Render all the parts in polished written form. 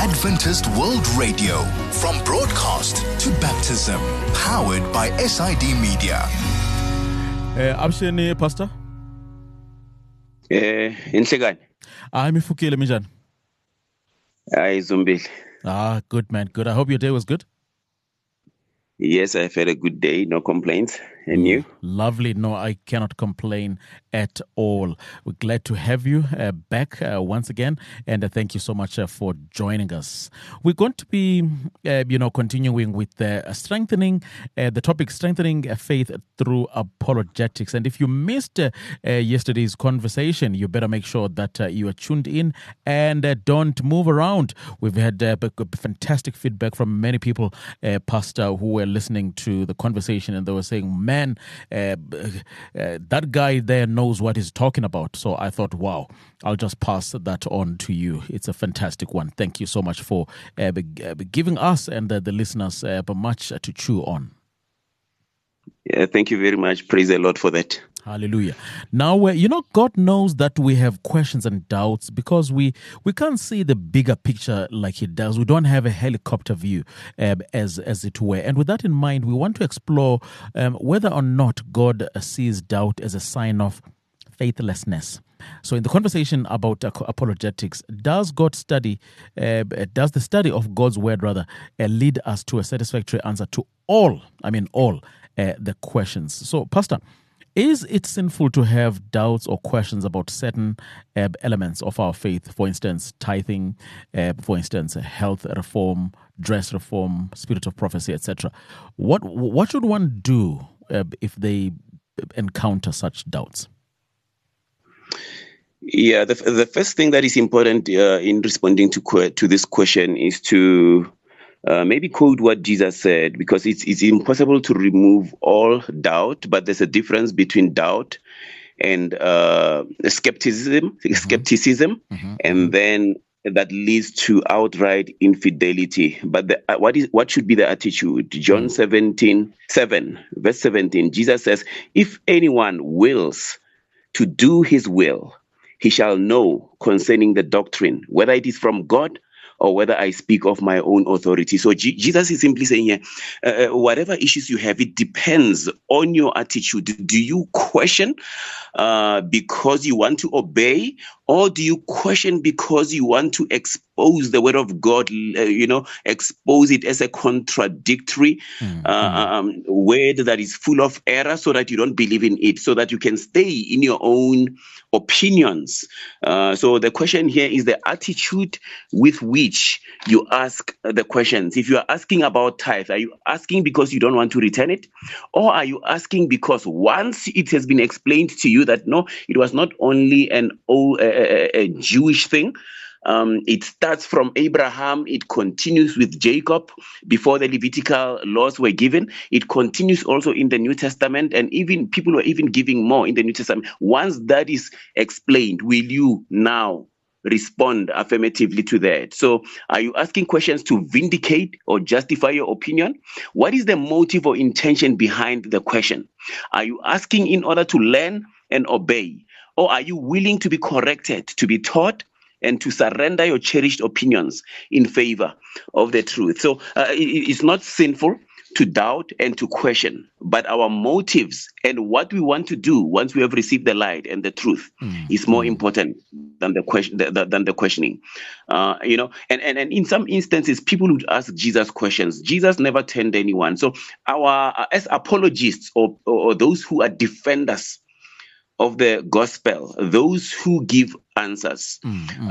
Adventist World Radio, from broadcast to baptism, powered by SID Media. Absheni Pastor? Inhlekani. Mifukile minjani? Hayi Zombili. Good man, good. I hope your day was good. Yes, I've had a good day, no complaints. And you? Lovely. No, I cannot complain at all. We're glad to have you back once again, and thank you so much for joining us. We're going to be, continuing with strengthening the topic, strengthening faith through apologetics. And if you missed yesterday's conversation, you better make sure that you are tuned in and don't move around. We've had fantastic feedback from many people, Pastor, who were listening to the conversation, and they were saying, man, that guy there knows what he's talking about. So I thought, wow, I'll just pass that on to you. It's a fantastic one. Thank you so much for giving us and the listeners much to chew on. Yeah, thank you very much. Praise the Lord for that. Hallelujah. Now, God knows that we have questions and doubts because we can't see the bigger picture like He does. We don't have a helicopter view, as it were. And with that in mind, we want to explore whether or not God sees doubt as a sign of faithlessness. So in the conversation about apologetics, does the study of God's word lead us to a satisfactory answer to all the questions? So, Pastor, is it sinful to have doubts or questions about certain elements of our faith? For instance, tithing, for instance, health reform, dress reform, spirit of prophecy, etc. What should one do if they encounter such doubts? Yeah, the first thing that is important in responding to this question is to maybe quote what Jesus said, because it's impossible to remove all doubt, but there's a difference between doubt and skepticism, and then that leads to outright infidelity. But what should be the attitude? John 17, verse 17, Jesus says, if anyone wills to do his will, he shall know concerning the doctrine, whether it is from God or whether I speak of my own authority. So Jesus is simply saying here, whatever issues you have, it depends on your attitude. Do you question because you want to obey, or do you question because you want to expose the word of God, expose it as a contradictory word that is full of error, so that you don't believe in it, so that you can stay in your own opinions? So the question here is the attitude with which you ask the questions. If you are asking about tithe, are you asking because you don't want to return it? Or are you asking because once it has been explained to you that no, it was not only a Jewish thing, it starts from Abraham, it continues with Jacob before the Levitical laws were given, it continues also in the New Testament, and even people were even giving more in the New Testament. Once that is explained, will you now respond affirmatively to that? So are you asking questions to vindicate or justify your opinion? What is the motive or intention behind the question? Are you asking in order to learn and obey? Or are you willing to be corrected, to be taught, and to surrender your cherished opinions in favor of the truth? So it's not sinful to doubt and to question, but our motives and what we want to do once we have received the light and the truth is more important than the questioning. And in some instances, people would ask Jesus questions. Jesus never turned anyone. So as apologists or those who are defenders of the gospel, those who give answers,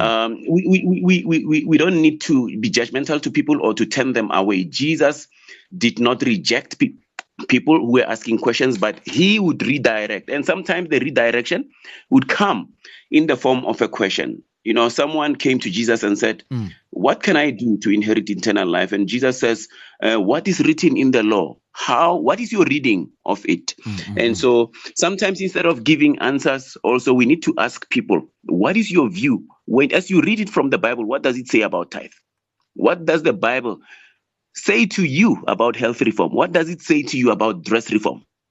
we don't need to be judgmental to people or to turn them away. Jesus did not reject people who were asking questions, but he would redirect. And sometimes the redirection would come in the form of a question. Someone came to Jesus and said, what can I do to inherit eternal life? And Jesus says, what is written in the law? What is your reading of it? And so sometimes instead of giving answers, also we need to ask people, what is your view? As you read it from the Bible, what does it say about tithe? What does the Bible say to you about health reform? What does it say to you about dress reform?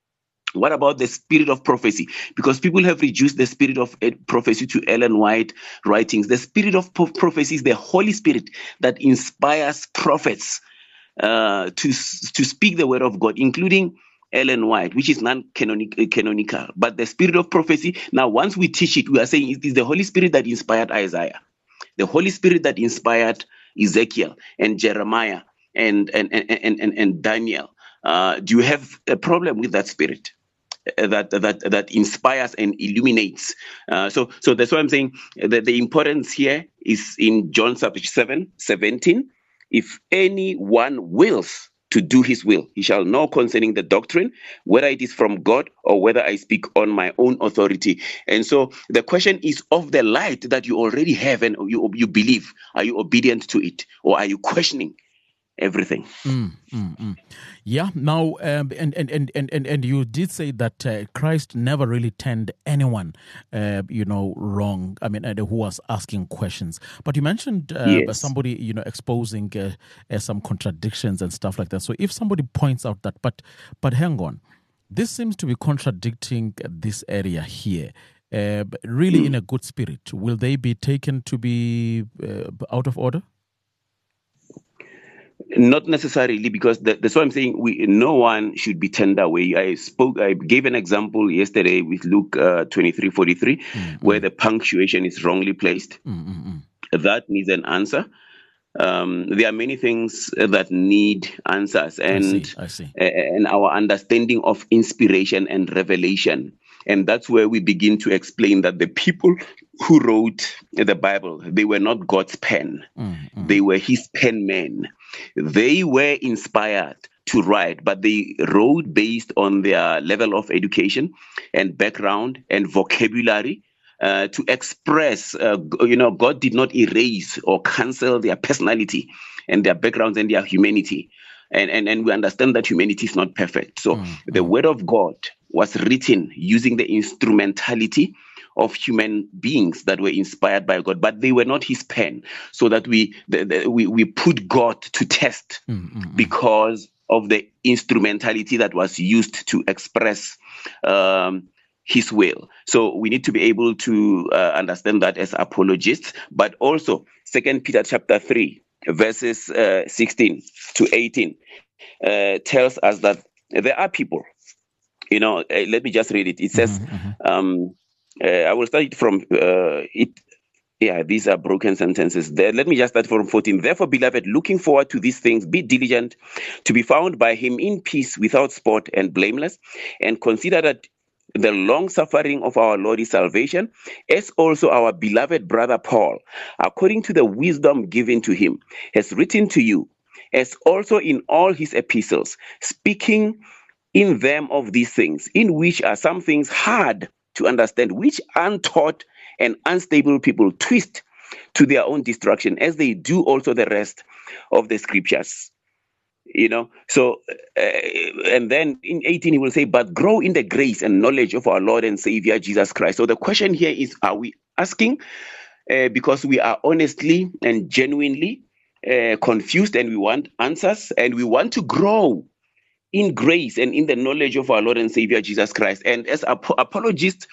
What about the spirit of prophecy? Because people have reduced the spirit of prophecy to Ellen White writings. The spirit of prophecy is the Holy Spirit that inspires prophets to speak the word of God, including Ellen White, which is non-canonical. But the spirit of prophecy, now once we teach it, we are saying it is the Holy Spirit that inspired Isaiah, the Holy Spirit that inspired Ezekiel and Jeremiah and Daniel. Do you have a problem with that spirit that inspires and illuminates? So that's why I'm saying that the importance here is in John 7:17. If anyone wills to do his will, he shall know concerning the doctrine, whether it is from God or whether I speak on my own authority. And so the question is of the light that you already have and you believe. Are you obedient to it, or are you questioning everything? Yeah. Now, and you did say that Christ never really turned anyone, wrong. I mean, who was asking questions. But you mentioned Yes. somebody, exposing some contradictions and stuff like that. So if somebody points out that, but hang on, this seems to be contradicting this area here. Really, in a good spirit, will they be taken to be out of order? Not necessarily, because that's why I'm saying no one should be turned away. I gave an example yesterday with Luke 23:43, where the punctuation is wrongly placed. That needs an answer. There are many things that need answers, and I see. And our understanding of inspiration and revelation. And that's where we begin to explain that the people who wrote the Bible, they were not God's pen. They were his pen men. They were inspired to write, but they wrote based on their level of education and background and vocabulary to express. God did not erase or cancel their personality and their backgrounds and their humanity. And we understand that humanity is not perfect. So the word of God was written using the instrumentality of human beings that were inspired by God, but they were not his pen, so that we put God to test because of the instrumentality that was used to express his will. So we need to be able to understand that as apologists, but also 2 Peter chapter 3, verses 16 to 18 tells us that there are people, let me just read it. It says, I will start it from it. Yeah, these are broken sentences. Let me just start from 14. Therefore, beloved, looking forward to these things, be diligent to be found by him in peace, without spot and blameless, and consider that the long suffering of our Lord is salvation, as also our beloved brother Paul, according to the wisdom given to him, has written to you, as also in all his epistles, speaking in them of these things, in which are some things hard to understand, which untaught and unstable people twist to their own destruction, as they do also the rest of the scriptures. So and then in 18 he will say, but grow in the grace and knowledge of our Lord and Savior Jesus Christ. So the question here is, are we asking because we are honestly and genuinely confused, and we want answers, and we want to grow in grace and in the knowledge of our Lord and Savior Jesus Christ? And as apologists,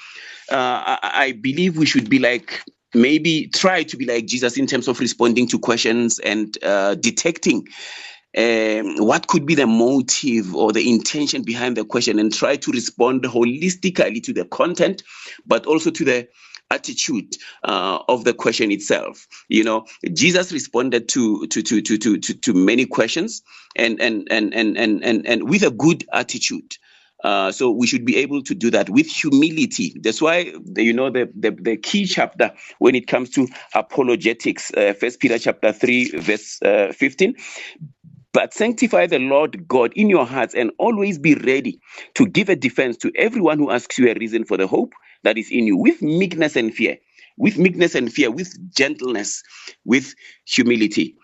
I believe we should be maybe try to be like Jesus in terms of responding to questions and detecting what could be the motive or the intention behind the question, and try to respond holistically to the content, but also to the attitude of the question itself. Jesus responded to many questions and with a good attitude. So we should be able to do that with humility. That's why the key chapter when it comes to apologetics, 1 Peter chapter 3 verse 15. But sanctify the Lord God in your hearts, and always be ready to give a defense to everyone who asks you a reason for the hope that is in you, with meekness and fear, with gentleness, with humility.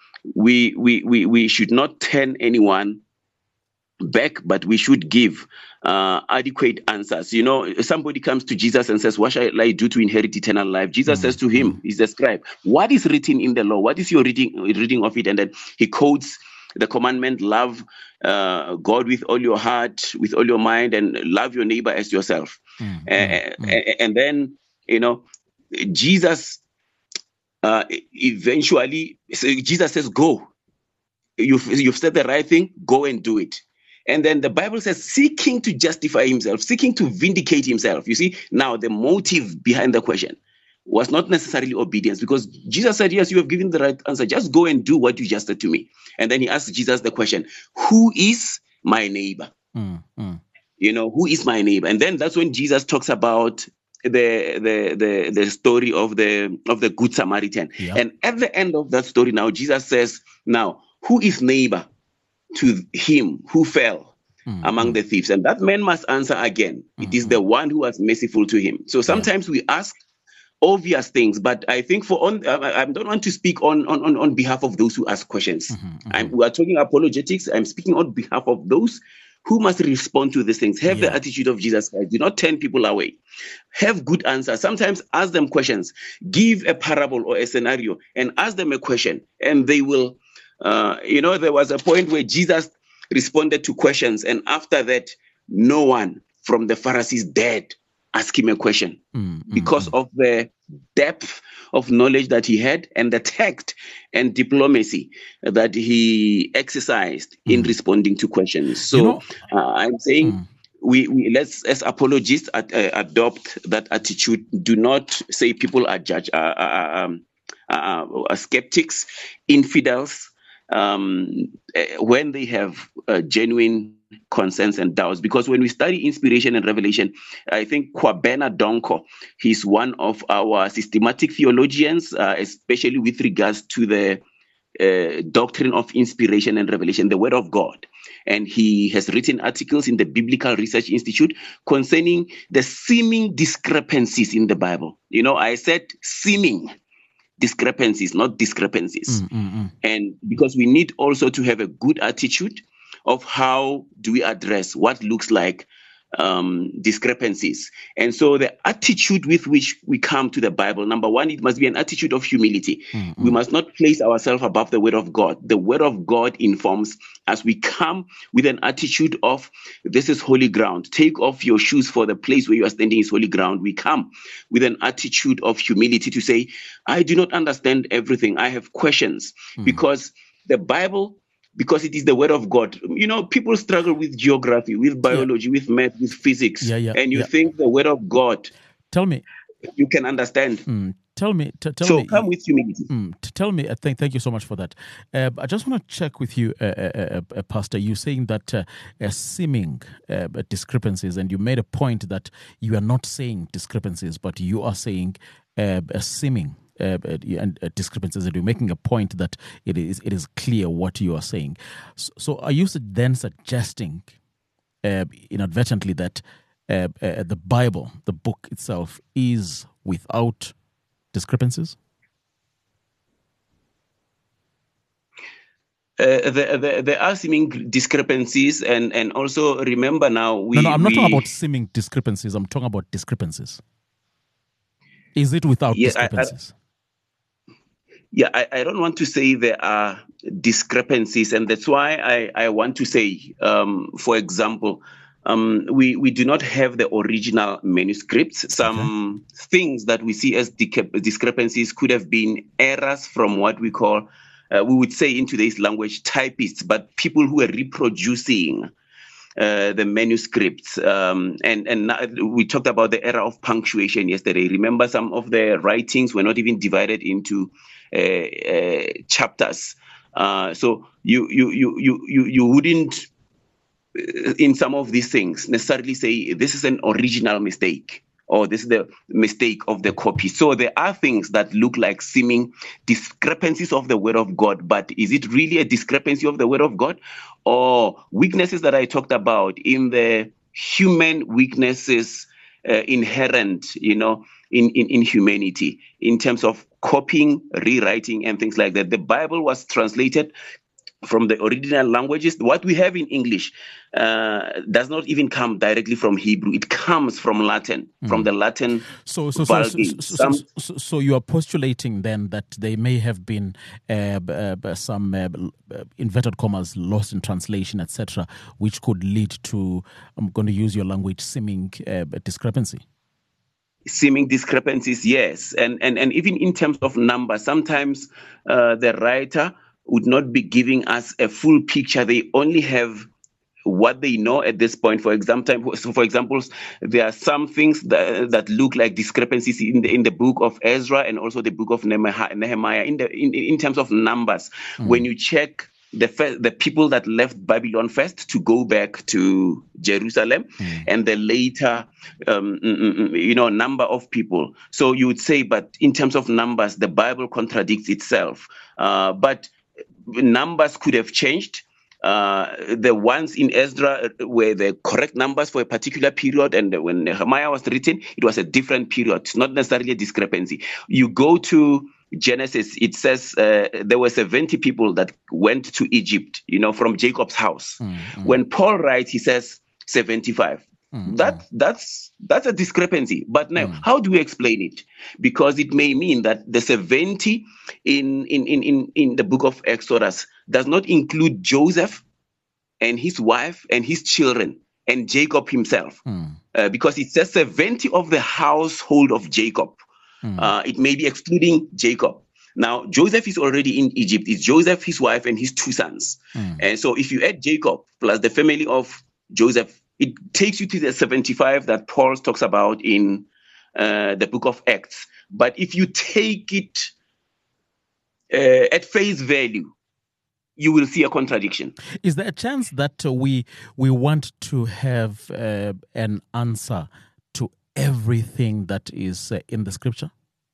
We should not turn anyone back, but we should give adequate answers. Somebody comes to Jesus and says, what shall I do to inherit eternal life? Jesus says to him, he's the scribe, what is written in the law? What is your reading of it? And then he quotes the commandment, love God with all your heart, with all your mind, and love your neighbor as yourself. And then, Jesus eventually, Jesus says, go. You've said the right thing, go and do it. And then the Bible says, seeking to justify himself, seeking to vindicate himself. You see, now the motive behind the question was not necessarily obedience, because Jesus said, yes, you have given the right answer. Just go and do what you just said to me. And then he asked Jesus the question, who is my neighbor? Who is my neighbor? And then that's when Jesus talks about the story of the Good Samaritan. Yeah. And at the end of that story, now Jesus says, now, who is neighbor to him who fell among the thieves? And that man must answer again. It is the one who was merciful to him. So sometimes we ask obvious things, but I think I don't want to speak on behalf of those who ask questions. We are talking apologetics. I'm speaking on behalf of those who must respond to these things. Have the attitude of Jesus Christ. Do not turn people away. Have good answers. Sometimes ask them questions. Give a parable or a scenario and ask them a question, and they will. There was a point where Jesus responded to questions, and after that, no one from the Pharisees dared ask him a question because of the depth of knowledge that he had and the tact and diplomacy that he exercised in responding to questions. So I'm saying we let's, as apologists, adopt that attitude. Do not say people are skeptics, infidels, when they have genuine concerns and doubts. Because when we study inspiration and revelation, I think Kwabena Donko, he's one of our systematic theologians, especially with regards to the doctrine of inspiration and revelation, the Word of God. And he has written articles in the Biblical Research Institute concerning the seeming discrepancies in the Bible. I said seeming discrepancies, not discrepancies. And because we need also to have a good attitude of how do we address what looks like discrepancies. And so the attitude with which we come to the Bible, number one, it must be an attitude of humility. We must not place ourselves above the Word of God. The Word of God informs as we come with an attitude of, this is holy ground. Take off your shoes, for the place where you are standing is holy ground. We come with an attitude of humility to say, I do not understand everything. I have questions. Because the Bible, because it is the Word of God. People struggle with geography, with biology, with math, with physics. And you think the Word of God, tell me, you can understand. Tell me. So come with humility. Tell me. Thank you so much for that. I just want to check with you, Pastor. You're saying that seeming discrepancies, and you made a point that you are not saying discrepancies, but you are saying seeming and discrepancies, and you're making a point that it is clear what you are saying. So are you then suggesting inadvertently that the Bible, the book itself, is without discrepancies? There are seeming discrepancies, and also remember now I'm not talking about seeming discrepancies. I'm talking about discrepancies. Is it without discrepancies? I don't want to say there are discrepancies, and that's why I want to say, for example, we do not have the original manuscripts. Some things that we see as discrepancies could have been errors from what we call, we would say in today's language, typists, but people who are reproducing the manuscripts. And we talked about the error of punctuation yesterday. Remember, some of the writings were not even divided into chapters. So you wouldn't, in some of these things, necessarily say this is an original mistake or this is the mistake of the copy. So there are things that look like seeming discrepancies of the Word of God, but is it really a discrepancy of the Word of God? Or weaknesses that I talked about in the human weaknesses inherent, in humanity, in terms of copying, rewriting, and things like that. The Bible was translated from the original languages. What we have in English does not even come directly from Hebrew. It comes from Latin, from the Latin Vulgate. So you are postulating then that there may have been some inverted commas lost in translation, etc., which could lead to, I'm going to use your language, seeming discrepancy. Seeming discrepancies, yes. And even in terms of numbers, sometimes the writer would not be giving us a full picture. They only have what they know at this point. For example, there are some things that look like discrepancies in the book of Ezra and also the book of Nehemiah in terms of numbers. When you check the people that left Babylon first to go back to Jerusalem, and the later, number of people. So you would say, but in terms of numbers, the Bible contradicts itself. But numbers could have changed. The ones in Ezra were the correct numbers for a particular period, and when Nehemiah was written, it was a different period. It's not necessarily a discrepancy. You go to Genesis, it says there were 70 people that went to Egypt, from Jacob's house. When Paul writes, he says 75. That's a discrepancy. But now, how do we explain it? Because it may mean that the 70 in the book of Exodus does not include Joseph and his wife and his children and Jacob himself, because it says 70 of the household of Jacob. It may be excluding Jacob. Now, Joseph is already in Egypt. It's Joseph, his wife, and his 2 sons. And so if you add Jacob plus the family of Joseph, it takes you to the 75 that Paul talks about in the book of Acts. But if you take it at face value, you will see a contradiction. Is there a chance that we want to have an answer to everything that is in the scripture?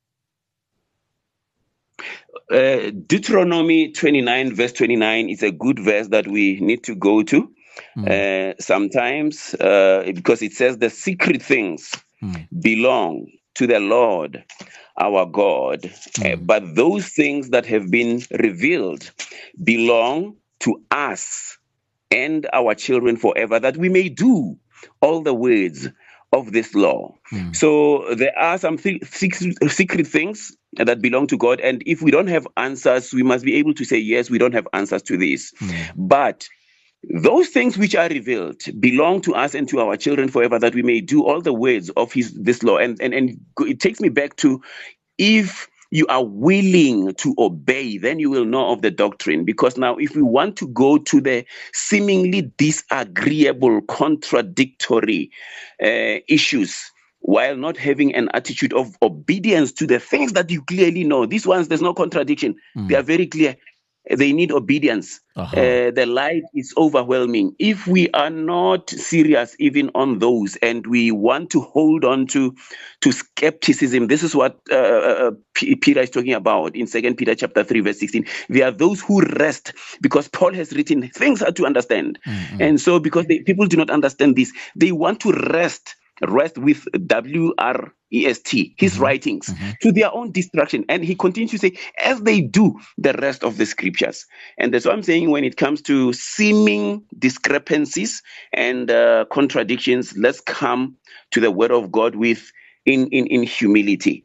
Deuteronomy 29 verse 29 is a good verse that we need to go to sometimes because it says the secret things belong to the Lord our God, but those things that have been revealed belong to us and our children forever, that we may do all the words of this law. So there are some secret things that belong to God, and if we don't have answers, we must be able to say, yes, we don't have answers to this. But those things which are revealed belong to us and to our children forever, that we may do all the words of this law. And it takes me back to, if you are willing to obey, then you will know of the doctrine. Because now, if we want to go to the seemingly disagreeable, contradictory issues, while not having an attitude of obedience to the things that you clearly know, these ones, there's no contradiction. They are very clear. They need obedience. The light is overwhelming. If we are not serious even on those, and we want to hold on to skepticism, this is what Peter is talking about in 2 Peter chapter 3, verse 16. There are those who rest, because Paul has written things are to understand. And so because people do not understand this, they want to rest with WREST, his writings, to their own destruction. And he continues to say, as they do the rest of the scriptures. And that's what I'm saying when it comes to seeming discrepancies and contradictions, let's come to the word of God in humility,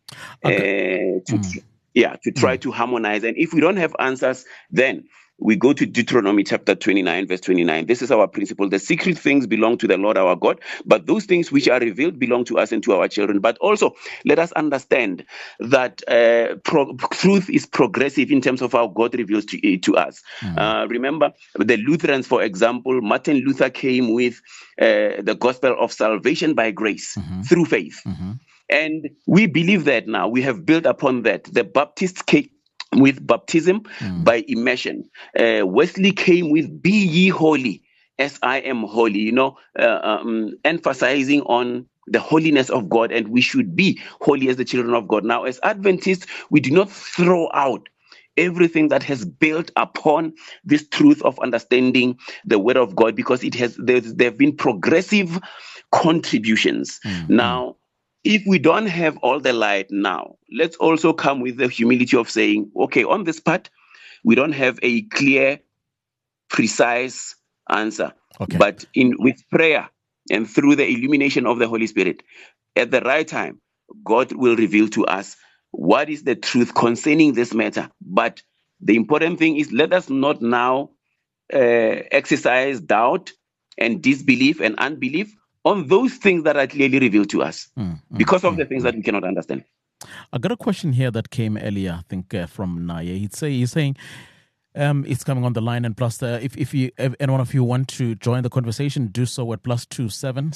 to try to harmonize. And if we don't have answers, then we go to Deuteronomy chapter 29, verse 29. This is our principle. The secret things belong to the Lord our God, but those things which are revealed belong to us and to our children. But also, let us understand that truth is progressive in terms of how God reveals to us. Remember, the Lutherans, for example, Martin Luther came with the gospel of salvation by grace through faith. And we believe that now. We have built upon that. The Baptists came with baptism by immersion. Wesley came with be ye holy as I am holy, emphasizing on the holiness of God, and we should be holy as the children of God. Now, as Adventists, we do not throw out everything that has built upon this truth of understanding the word of God, because there have been progressive contributions. Now, if we don't have all the light now, let's also come with the humility of saying, okay, on this part, we don't have a clear precise answer. Okay. But with prayer and through the illumination of the Holy Spirit, at the right time, God will reveal to us what is the truth concerning this matter. But the important thing is, let us not now exercise doubt and disbelief and unbelief on those things that are clearly revealed to us because of the things that we cannot understand. I got a question here that came earlier, I think, from Naya. He's saying, it's coming on the line, and plus, if any one of you want to join the conversation, do so at +2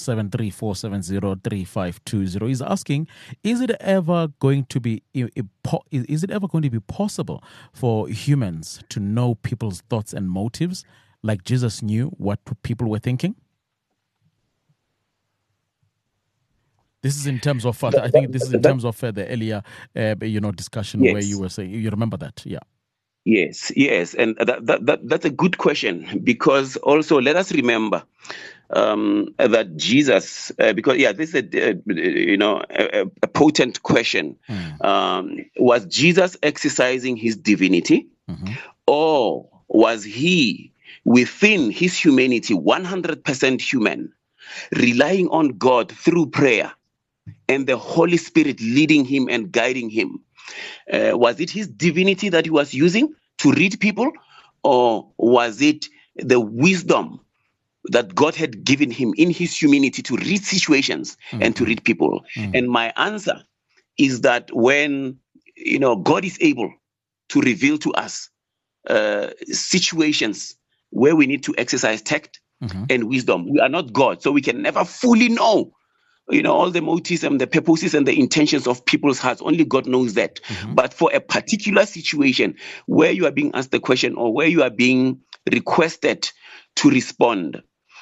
773 He's asking, is it ever going to be possible for humans to know people's thoughts and motives, like Jesus knew what people were thinking? This is in terms of, I think this is in terms of the earlier, discussion where you were saying, you remember that, yeah. Yes, and that's a good question, because also let us remember that Jesus, because this is a potent question. Was Jesus exercising his divinity, or was he within his humanity, 100% human, relying on God through prayer and the Holy Spirit leading him and guiding him? Was it his divinity that he was using to read people, or was it the wisdom that God had given him in his humanity to read situations and to read people? And my answer is that when God is able to reveal to us situations where we need to exercise tact and wisdom, we are not God, so we can never fully know all the motives and the purposes and the intentions of people's hearts. Only God knows that. But for a particular situation where you are being asked the question, or where you are being requested to respond,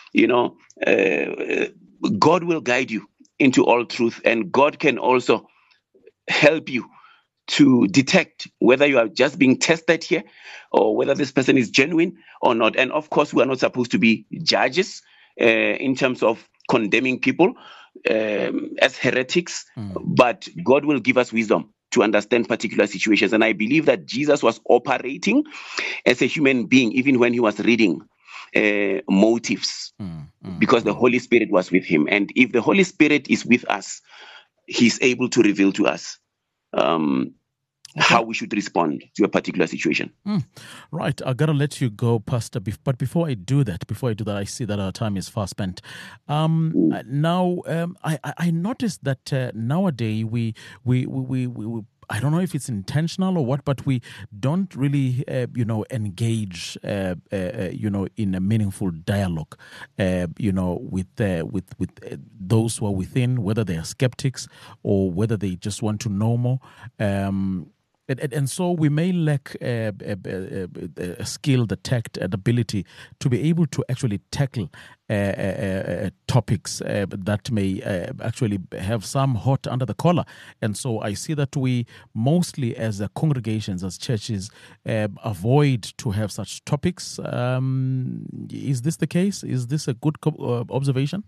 God will guide you into all truth, and God can also help you to detect whether you are just being tested here, or whether this person is genuine or not. And of course, we are not supposed to be judges in terms of condemning people as heretics, but God will give us wisdom to understand particular situations. And I believe that Jesus was operating as a human being even when he was reading motives, because the Holy Spirit was with him. And if the Holy Spirit is with us, he's able to reveal to us how we should respond to a particular situation. Right. I got to let you go, Pastor. But before I do that, I see that our time is fast spent. Now, I noticed that nowadays we I don't know if it's intentional or what, but we don't really, engage, in a meaningful dialogue, with those who are within, whether they are skeptics or whether they just want to know more. And so we may lack a skill, the tact, and ability to be able to actually tackle topics that may actually have some hot under the collar. And so I see that we mostly, as congregations, as churches, avoid to have such topics. Is this the case? Is this a good observation?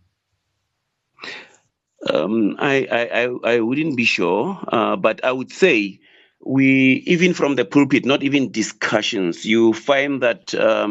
I wouldn't be sure, but I would say, we, even from the pulpit, not even discussions, you find that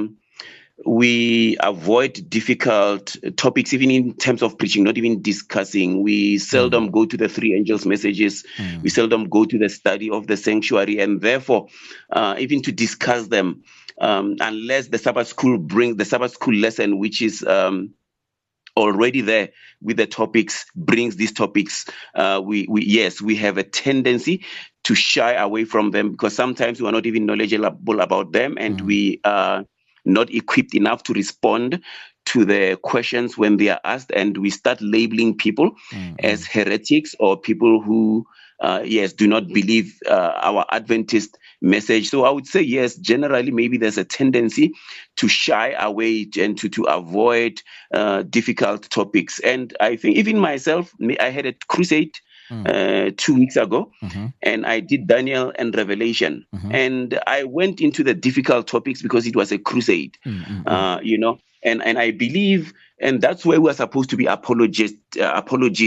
we avoid difficult topics, even in terms of preaching, not even discussing. We seldom go to the three angels' messages. We seldom go to the study of the sanctuary, and therefore, even to discuss them, unless the Sabbath school brings the Sabbath school lesson, which is already there with the topics, brings these topics. We have a tendency to shy away from them, because sometimes we are not even knowledgeable about them, and we are not equipped enough to respond to the questions when they are asked, and we start labeling people as heretics, or people who do not believe our Adventist message. So I would say, yes, generally maybe there's a tendency to shy away and to avoid difficult topics. And I think even myself, I had a crusade 2 weeks ago, and I did Daniel and Revelation, and I went into the difficult topics because it was a crusade, and I believe, and that's where we're supposed to be apologists,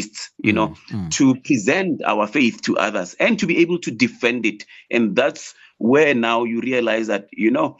to present our faith to others and to be able to defend it. And that's where now you realize that,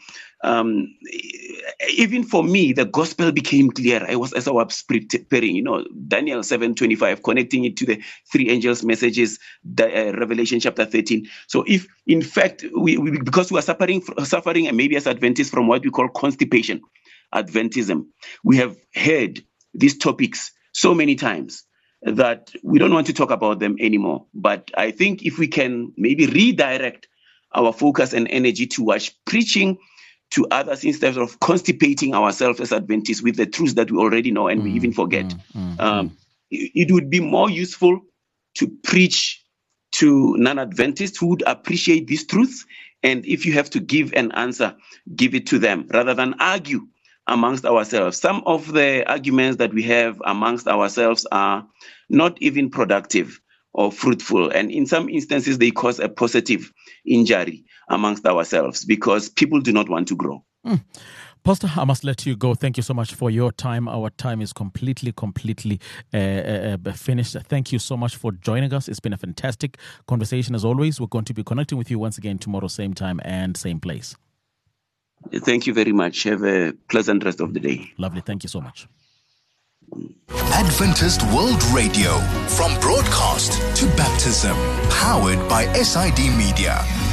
even for me, the gospel became clear. As I was preparing, Daniel 7:25, connecting it to the three angels' messages, Revelation chapter 13. So if, in fact, we because we are suffering, and maybe as Adventists, from what we call constipation, Adventism, we have heard these topics so many times that we don't want to talk about them anymore. But I think if we can maybe redirect our focus and energy towards preaching to others instead of constipating ourselves as Adventists with the truths that we already know and we even forget, it would be more useful to preach to non-Adventists who would appreciate these truths. And if you have to give an answer, give it to them rather than argue amongst ourselves. Some of the arguments that we have amongst ourselves are not even productive or fruitful. And in some instances, they cause a positive injury amongst ourselves because people do not want to grow. Pastor, I must let you go. Thank you so much for your time. Our time is completely finished. Thank you so much for joining us. It's been a fantastic conversation as always. We're going to be connecting with you once again tomorrow, same time and same place. Thank you very much. Have a pleasant rest of the day. Lovely. Thank you so much. Adventist World Radio, from broadcast to baptism, powered by SID Media.